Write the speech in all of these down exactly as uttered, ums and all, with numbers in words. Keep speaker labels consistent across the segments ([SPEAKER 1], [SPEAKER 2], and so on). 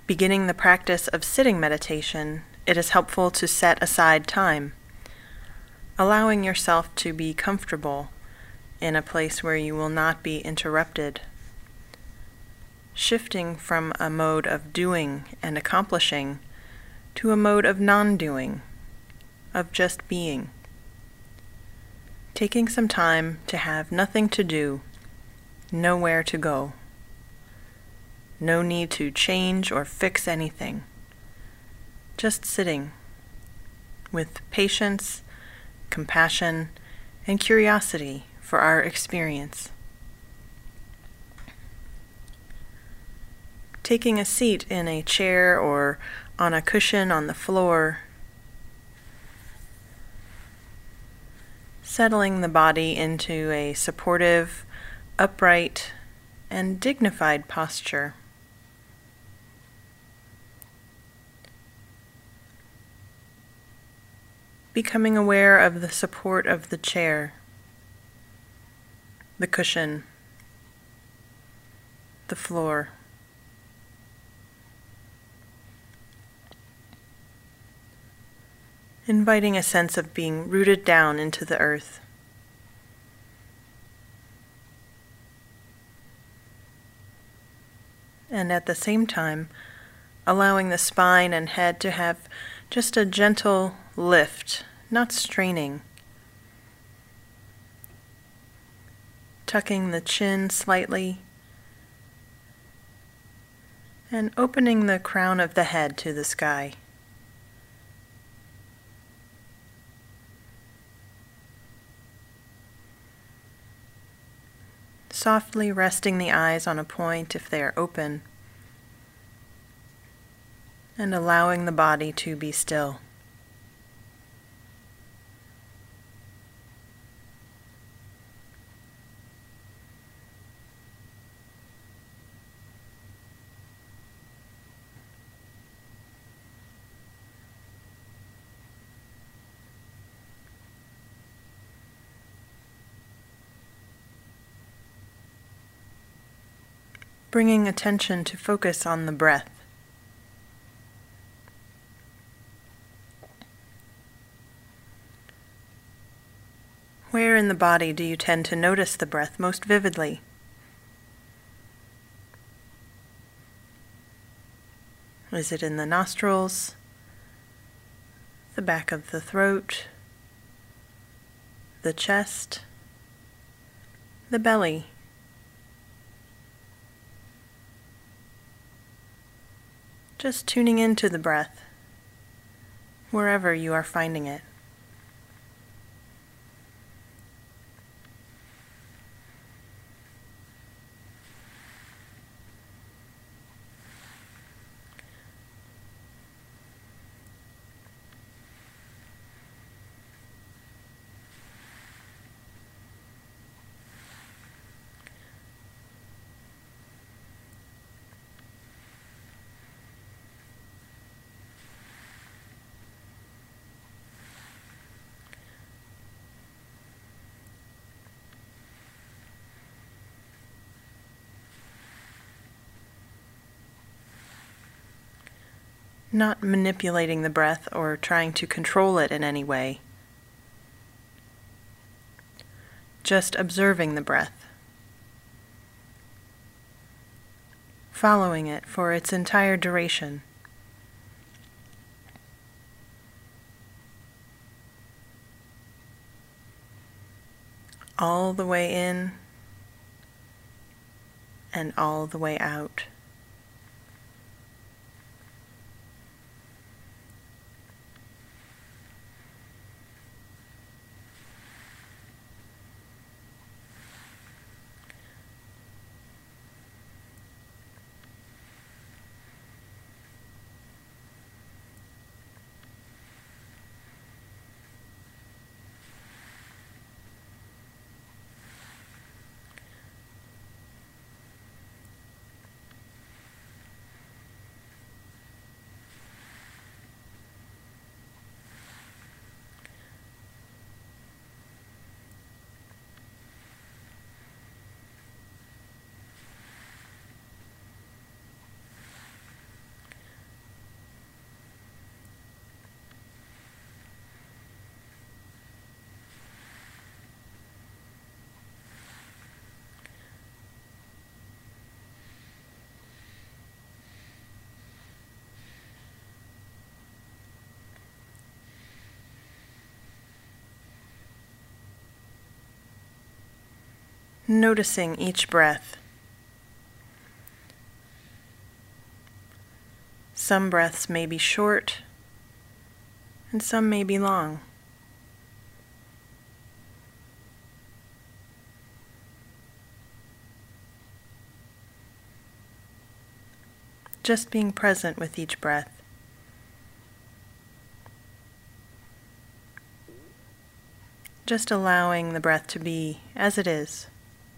[SPEAKER 1] Beginning the practice of sitting meditation, it is helpful to set aside time, allowing yourself to be comfortable in a place where you will not be interrupted, shifting from a mode of doing and accomplishing to a mode of non-doing, of just being. Taking some time to have nothing to do, nowhere to go. No need to change or fix anything. Just sitting with patience, compassion, and curiosity for our experience. Taking a seat in a chair or on a cushion on the floor, settling the body into a supportive, upright, and dignified posture. Becoming aware of the support of the chair, the cushion, the floor. Inviting a sense of being rooted down into the earth. And at the same time, allowing the spine and head to have just a gentle lift, not straining. Tucking the chin slightly and opening the crown of the head to the sky. Softly resting the eyes on a point if they are open, and allowing the body to be still. Bringing attention to focus on the breath. Where in the body do you tend to notice the breath most vividly? Is it in the nostrils, the back of the throat, the chest, the belly? Just tuning into the breath, wherever you are finding it. Not manipulating the breath or trying to control it in any way. Just observing the breath. Following it for its entire duration. All the way in and all the way out. noticing each breath. Some breaths may be short, and some may be long. Just being present with each breath. Just allowing the breath to be as it is.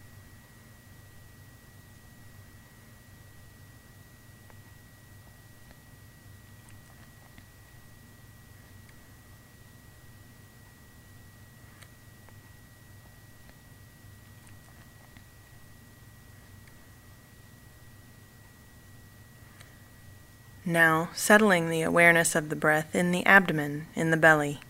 [SPEAKER 1] Now, settling the awareness of the breath in the abdomen, in the belly.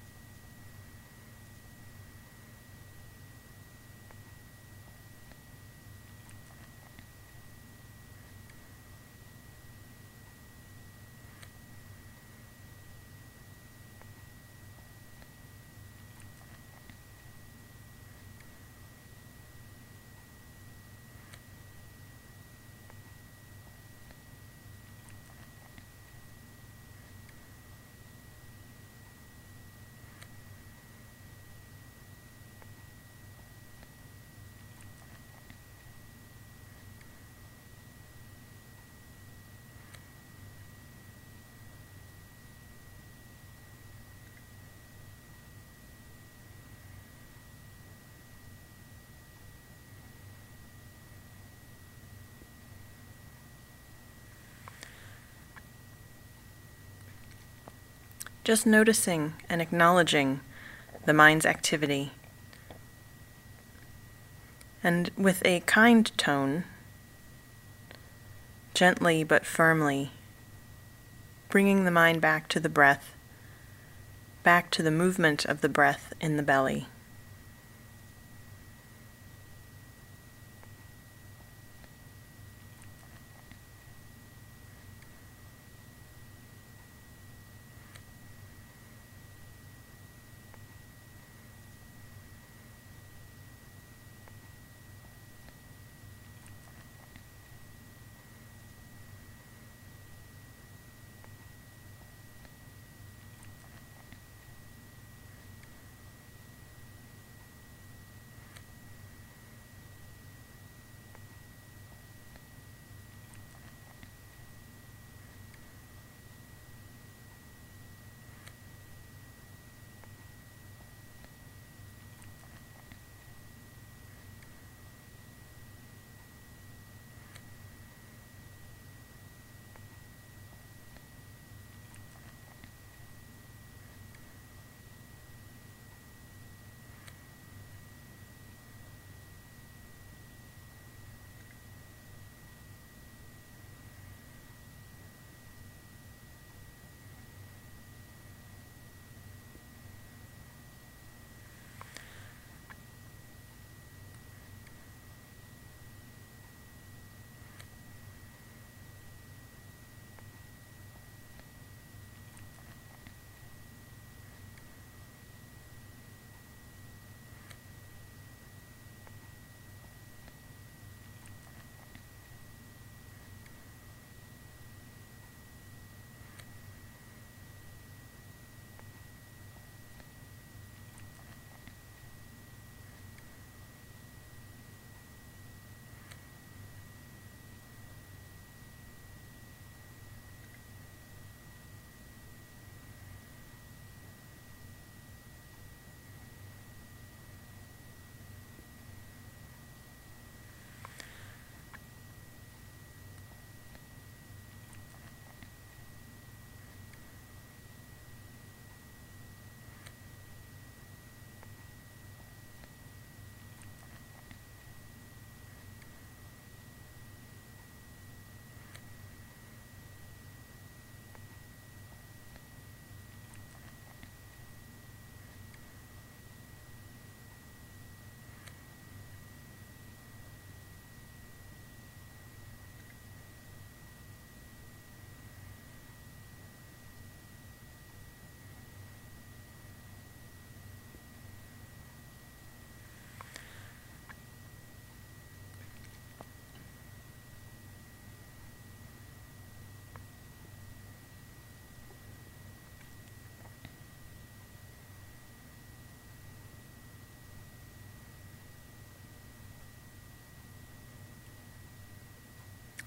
[SPEAKER 1] Just noticing and acknowledging the mind's activity. And with a kind tone, gently but firmly, bringing the mind back to the breath, back to the movement of the breath in the belly.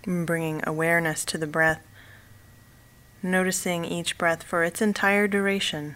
[SPEAKER 1] Bringing awareness to the breath, noticing each breath for its entire duration.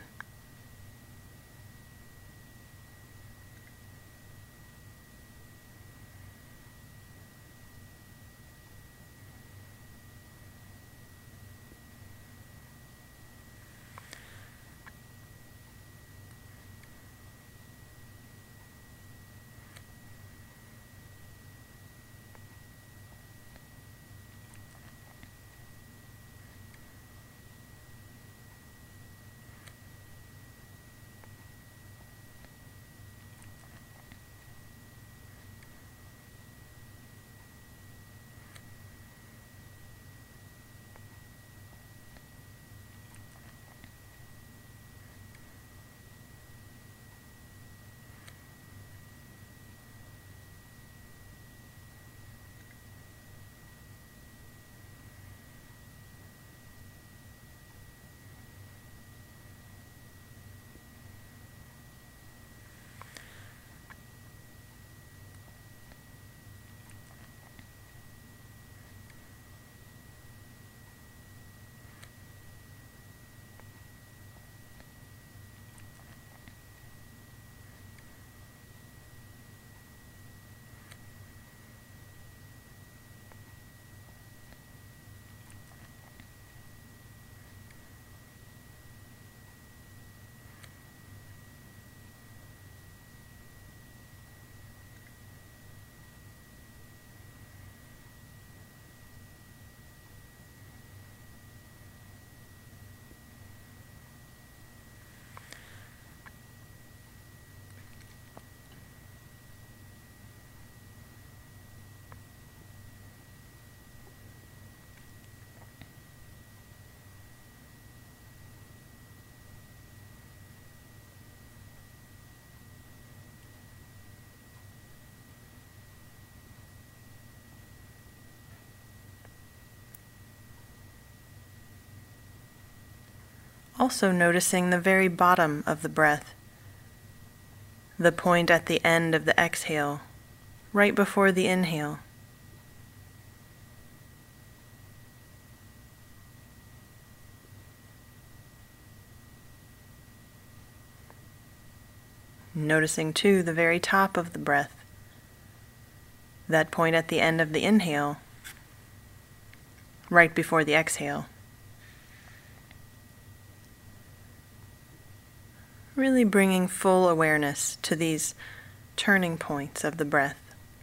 [SPEAKER 1] Also noticing the very bottom of the breath, the point at the end of the exhale, right before the inhale. Noticing too the very top of the breath, that point at the end of the inhale, right before the exhale. Really bringing full awareness to these turning points of the breath.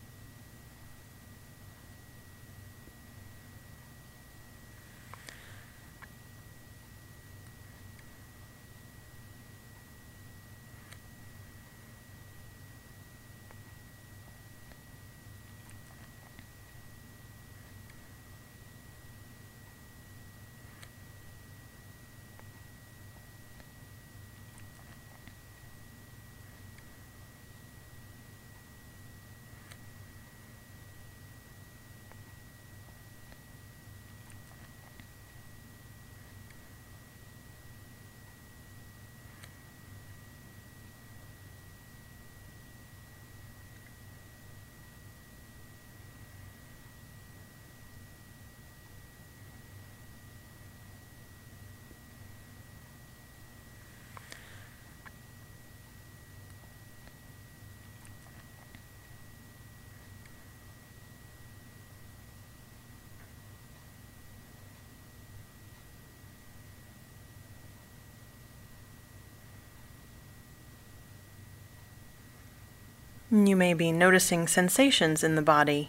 [SPEAKER 1] You may be noticing sensations in the body.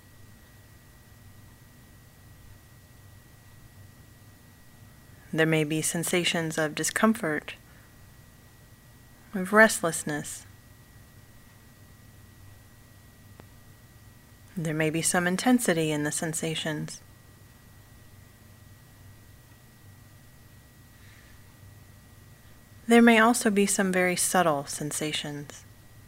[SPEAKER 1] There may be sensations of discomfort, of restlessness. There may be some intensity in the sensations. There may also be some very subtle sensations.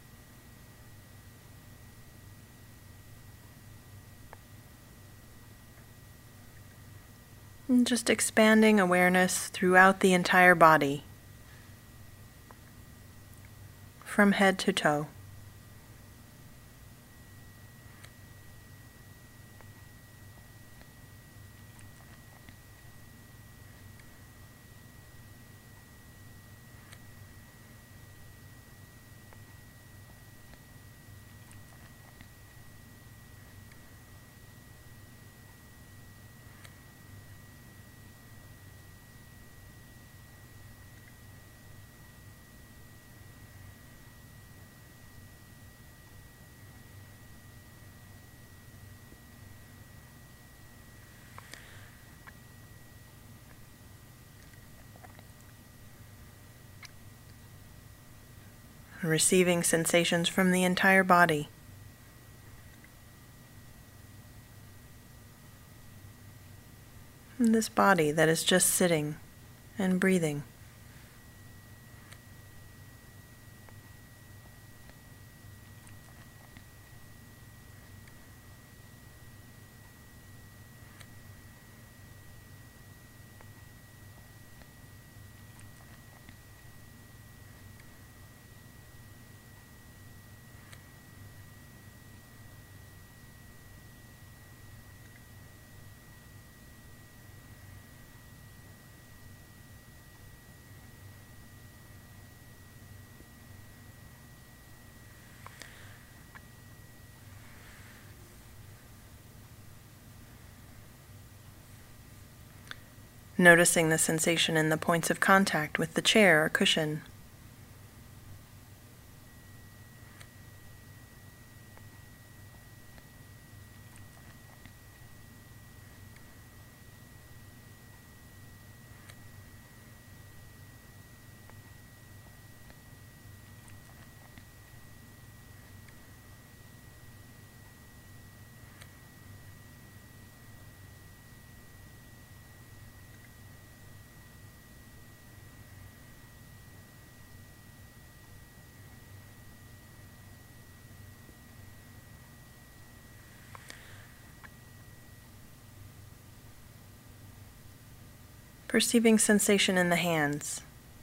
[SPEAKER 1] And just expanding awareness throughout the entire body, from head to toe. receiving sensations from the entire body. And this body that is just sitting and breathing. Noticing the sensation in the points of contact with the chair or cushion. Perceiving sensation in the hands,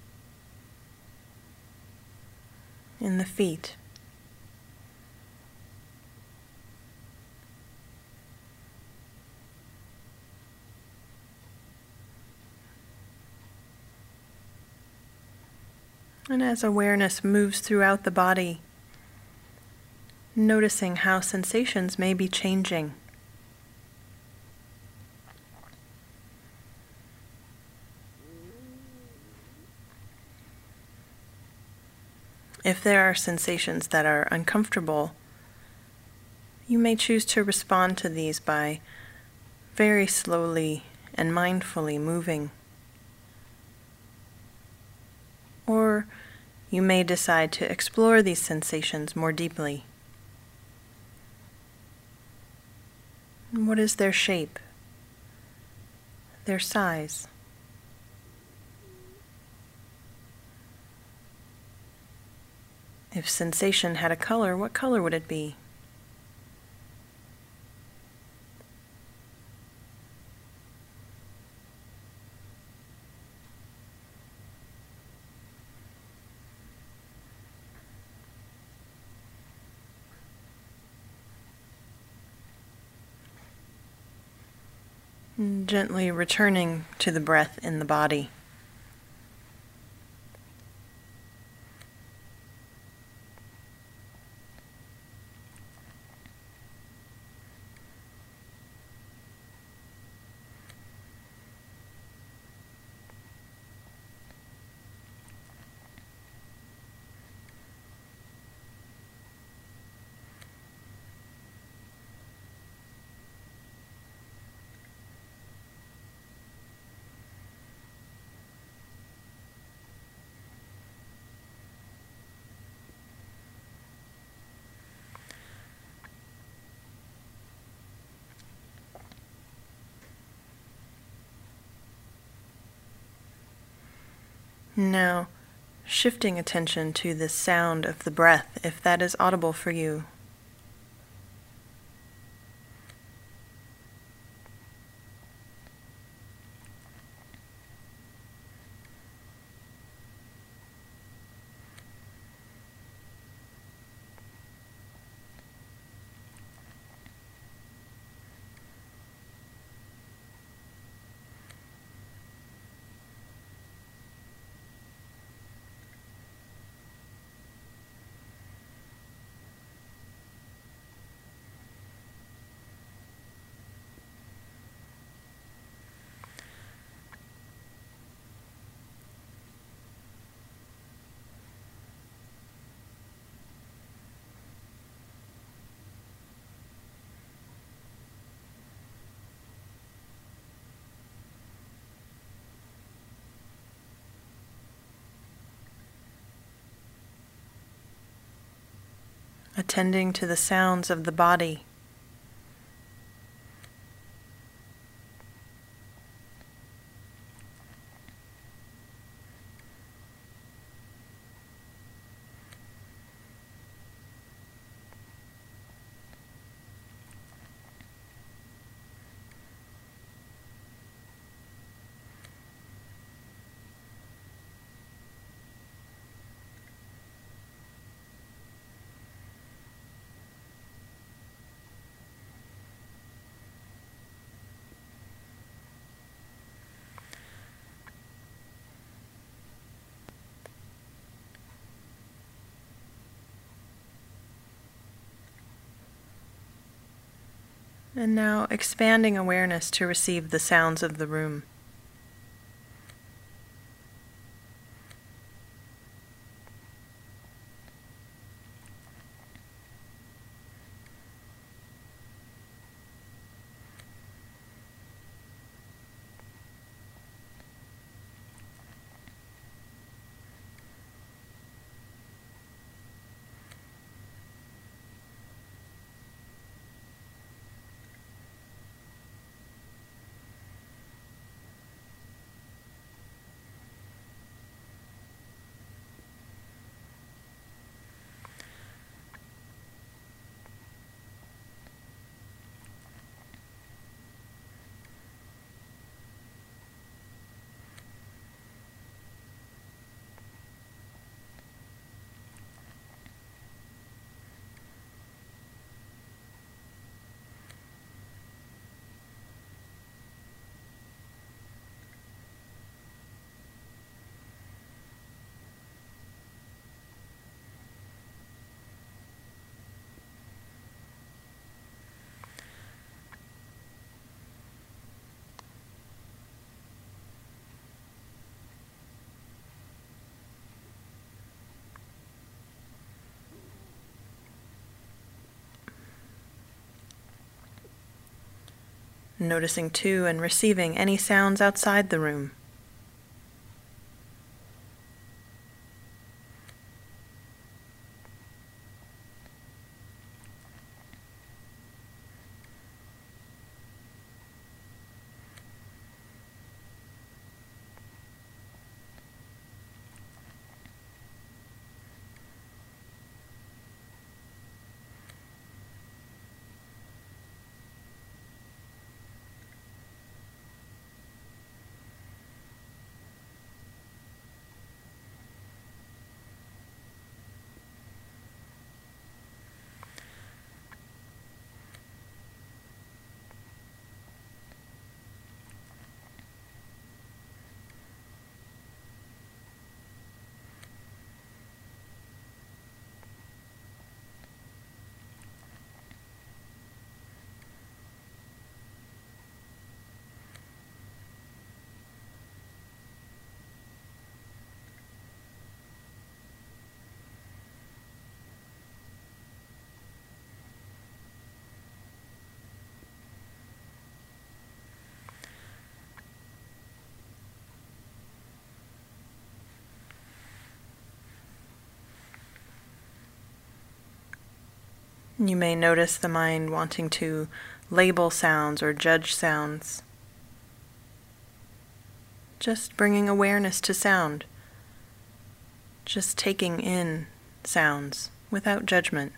[SPEAKER 1] in the feet, and as awareness moves throughout the body, noticing how sensations may be changing. If there are sensations that are uncomfortable, you may choose to respond to these by very slowly and mindfully moving. Or you may decide to explore these sensations more deeply. What is their shape? Their size? If sensation had a color, what color would it be? And gently returning to the breath in the body. Now, shifting attention to the sound of the breath, if that is audible for you. attending to the sounds of the body. And now expanding awareness to receive the sounds of the room. Noticing too and receiving any sounds outside the room. You may notice the mind wanting to label sounds or judge sounds. Just bringing awareness to sound. Just taking in sounds without judgment.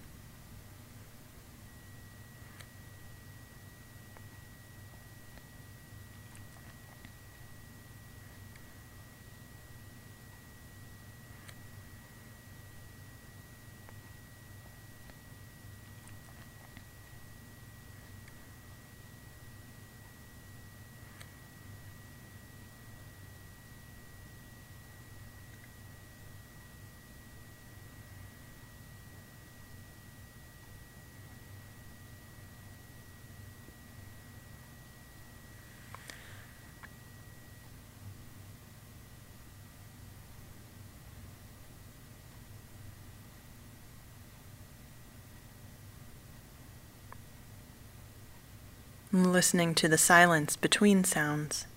[SPEAKER 1] Listening to the silence between sounds.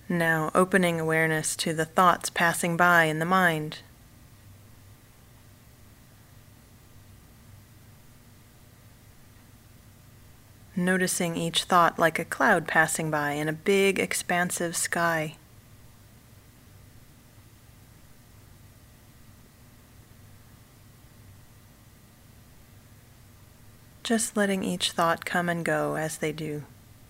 [SPEAKER 1] Now opening awareness to the thoughts passing by in the mind. Noticing each thought like a cloud passing by in a big, expansive sky. Just letting each thought come and go as they do.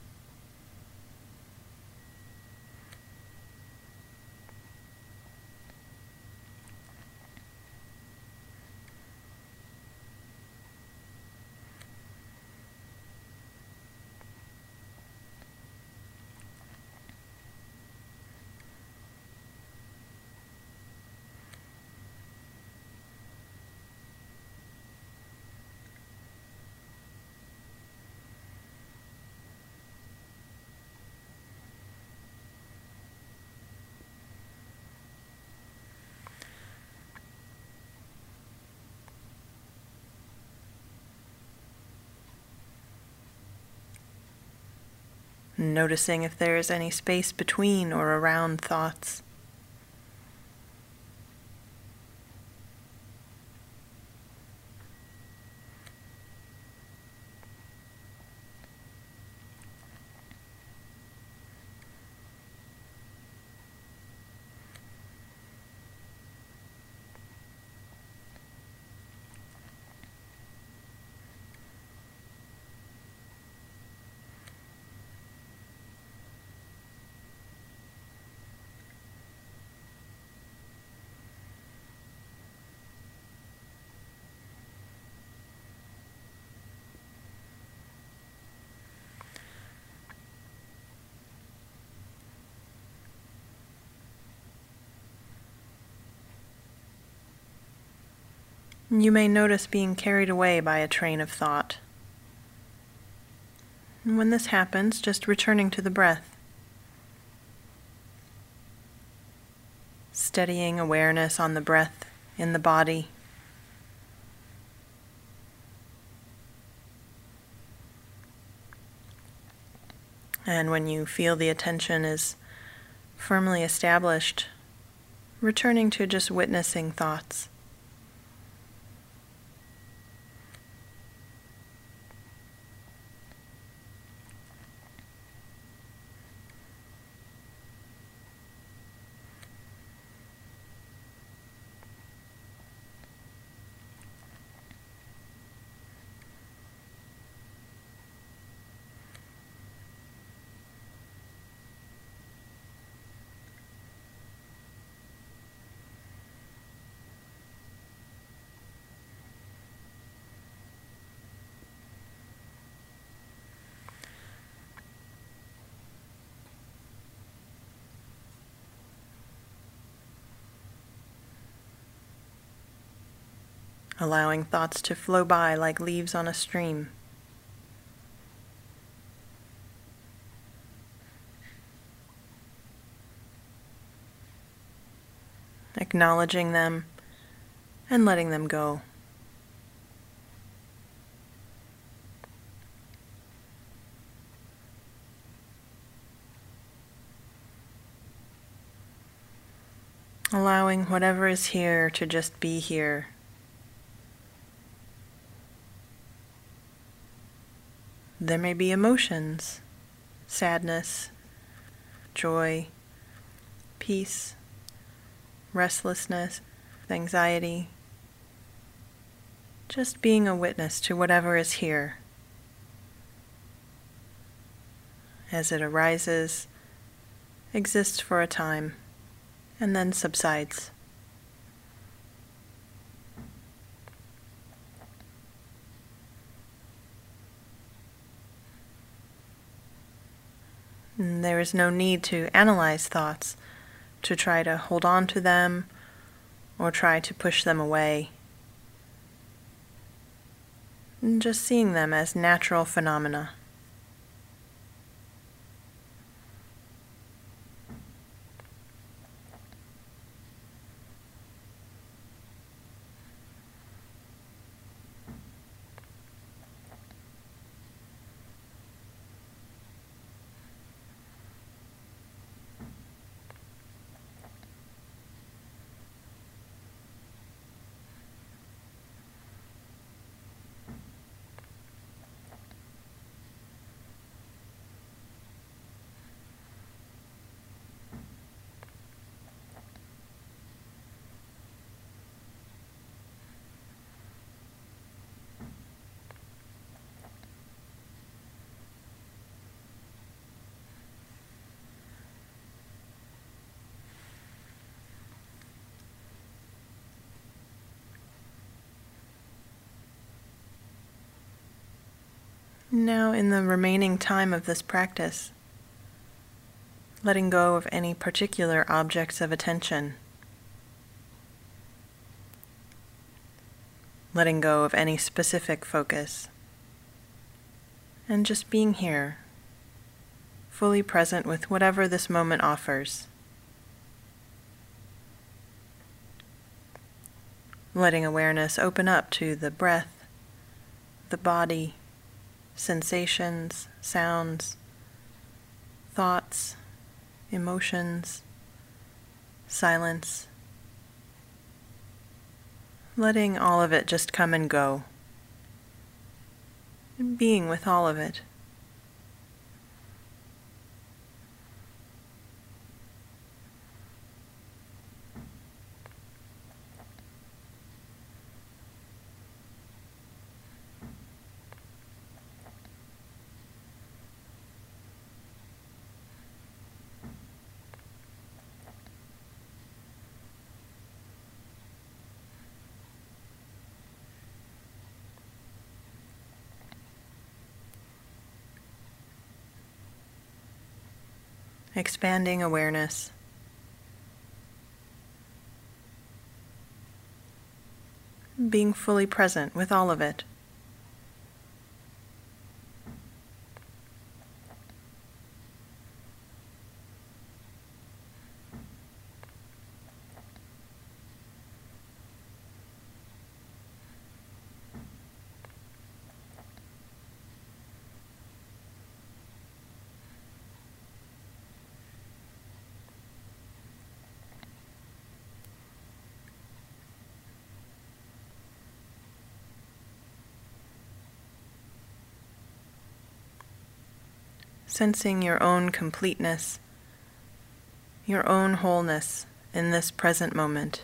[SPEAKER 1] Noticing if there is any space between or around thoughts. You may notice being carried away by a train of thought. And when this happens, just returning to the breath. Steadying awareness on the breath in the body. And when you feel the attention is firmly established, returning to just witnessing thoughts. Allowing thoughts to flow by like leaves on a stream. Acknowledging them and letting them go. Allowing whatever is here to just be here. There may be emotions, sadness, joy, peace, restlessness, anxiety. Just being a witness to whatever is here. As it arises, exists for a time, and then subsides. And there is no need to analyze thoughts, to try to hold on to them, or try to push them away. And just seeing them as natural phenomena. Now, in the remaining time of this practice, letting go of any particular objects of attention, letting go of any specific focus, and just being here, fully present with whatever this moment offers. Letting awareness open up to the breath, the body, sensations, sounds, thoughts, emotions, silence. Letting all of it just come and go, and being with all of it. Expanding awareness. Being fully present with all of it. Sensing your own completeness, your own wholeness in this present moment.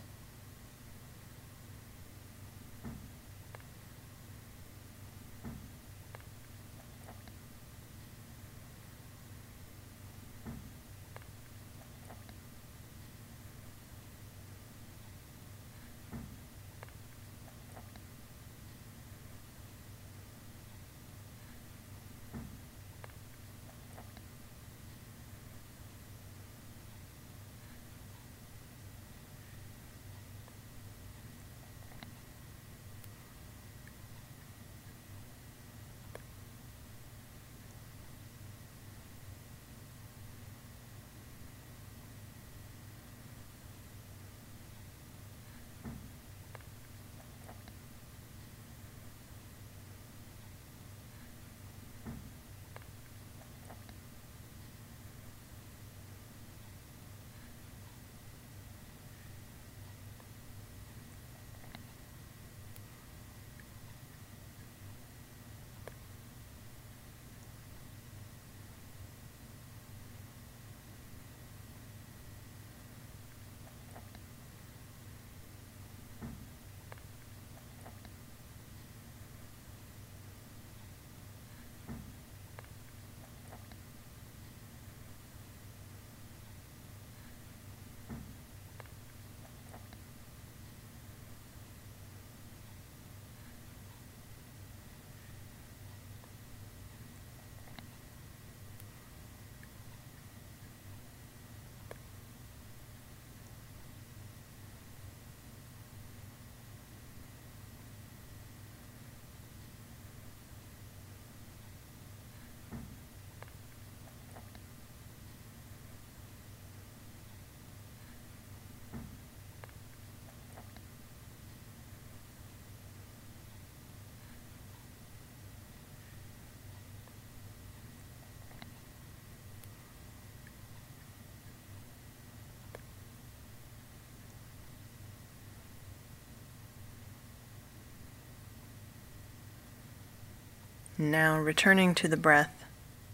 [SPEAKER 1] Now returning to the breath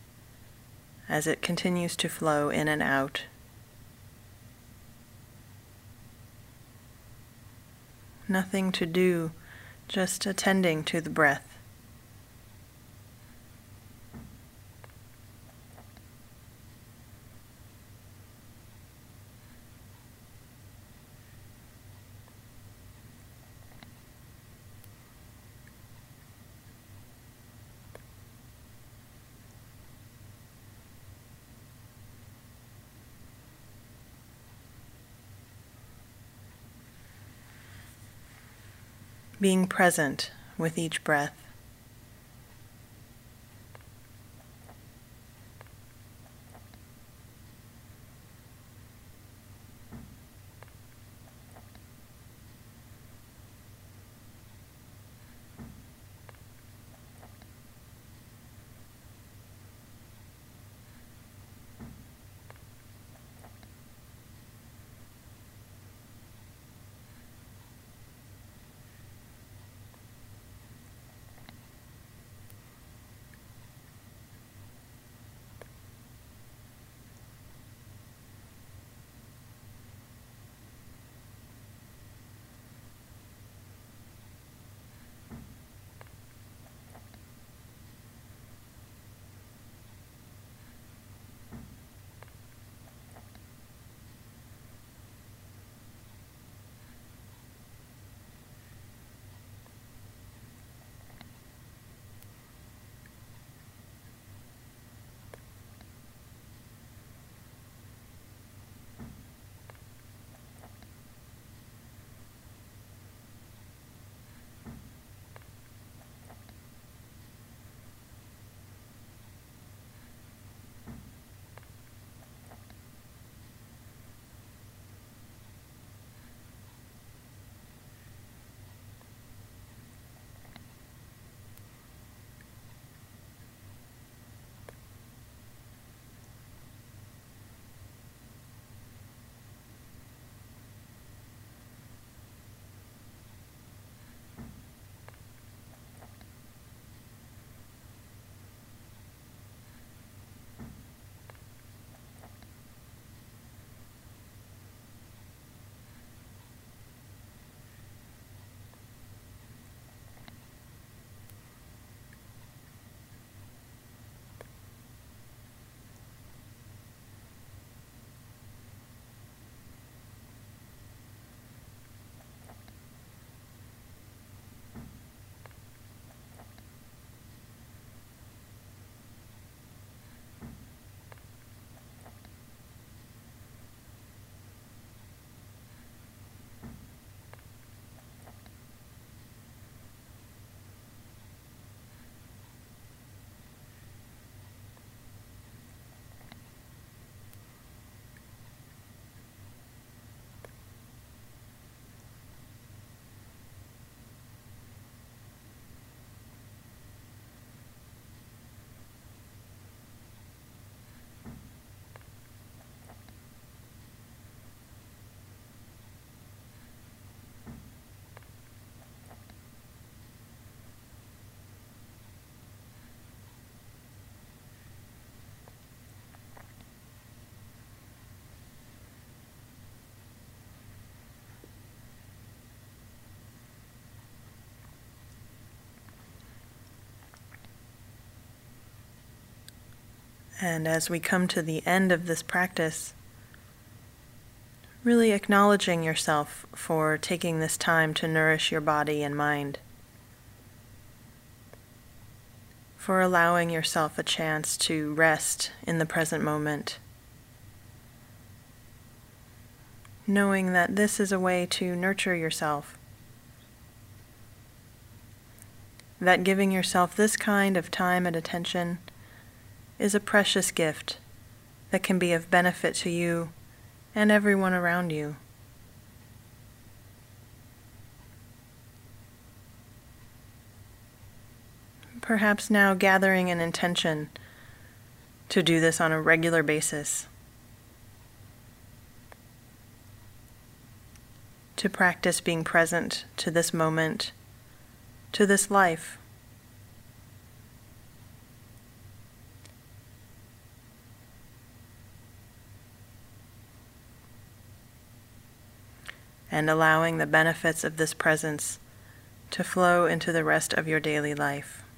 [SPEAKER 1] as it continues to flow in and out. Nothing to do, just attending to the breath. being present with each breath. And as we come to the end of this practice, really acknowledging yourself for taking this time to nourish your body and mind, for allowing yourself a chance to rest in the present moment, knowing that this is a way to nurture yourself, that giving yourself this kind of time and attention is a precious gift that can be of benefit to you and everyone around you. Perhaps now gathering an intention to do this on a regular basis, to practice being present to this moment, to this life. And allowing the benefits of this presence to flow into the rest of your daily life.